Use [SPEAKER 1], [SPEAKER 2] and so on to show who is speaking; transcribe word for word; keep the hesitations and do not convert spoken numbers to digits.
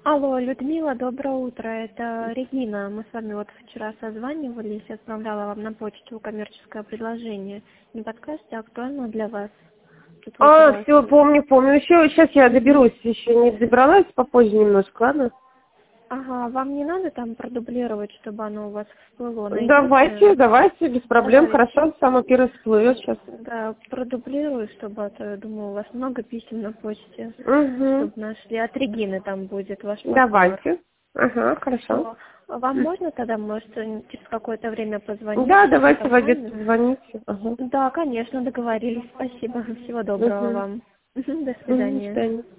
[SPEAKER 1] Алло, Людмила, доброе утро. Это Регина. Мы с вами вот вчера созванивались, я отправляла вам на почту коммерческое предложение. Не подскажете, актуально для вас? Тут вот у
[SPEAKER 2] А,
[SPEAKER 1] вас-
[SPEAKER 2] все, помню, помню. Еще, сейчас я доберусь, еще не добралась, попозже немножко, ладно?
[SPEAKER 1] Ага, вам не надо там продублировать, чтобы оно у вас всплыло?
[SPEAKER 2] Давайте,
[SPEAKER 1] Найдете?
[SPEAKER 2] давайте, без проблем,
[SPEAKER 1] Давайте.
[SPEAKER 2] хорошо, самое первое всплывет сейчас.
[SPEAKER 1] Да, продублирую, чтобы, а то, я думаю, у вас много писем на почте,
[SPEAKER 2] Угу.
[SPEAKER 1] чтобы нашли. От Регины там будет ваш партнер.
[SPEAKER 2] Давайте. Ага, хорошо.
[SPEAKER 1] Всё. Вам можно тогда, может, через какое-то время позвонить?
[SPEAKER 2] Да,
[SPEAKER 1] Сейчас
[SPEAKER 2] давайте в обед
[SPEAKER 1] ознакомлюсь?
[SPEAKER 2] позвоните. Ага.
[SPEAKER 1] Да, конечно, договорились. Спасибо. Всего доброго
[SPEAKER 2] Угу.
[SPEAKER 1] вам. До
[SPEAKER 2] Угу, до
[SPEAKER 1] свидания.
[SPEAKER 2] свидания.